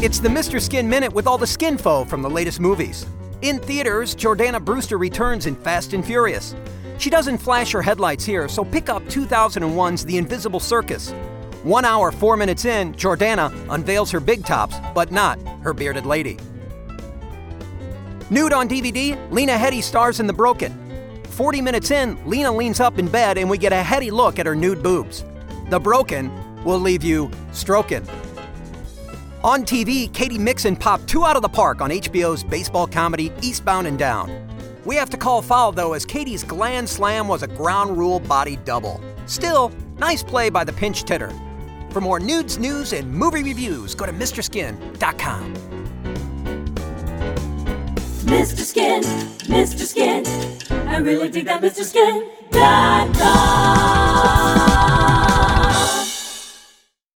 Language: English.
It's the Mr. Skin Minute with all the skinfo from the latest movies. In theaters, Jordana Brewster returns in Fast and Furious. She doesn't flash her headlights here, so pick up 2001's The Invisible Circus. 1 hour, 4 minutes in, Jordana unveils her big tops, but not her bearded lady. Nude on DVD, Lena Headey stars in The Broken. 40 minutes in, Lena leans up in bed and we get a heady look at her nude boobs. The Broken will leave you stroking. On TV, Katie Mixon popped 2 out of the park on HBO's baseball comedy Eastbound and Down. We have to call foul, though, as Katie's gland slam was a ground rule body double. Still, nice play by the pinch hitter. For more nudes, news, and movie reviews, go to MrSkin.com. Mr. Skin, Mr. Skin, I really dig that Mr. Skin.com.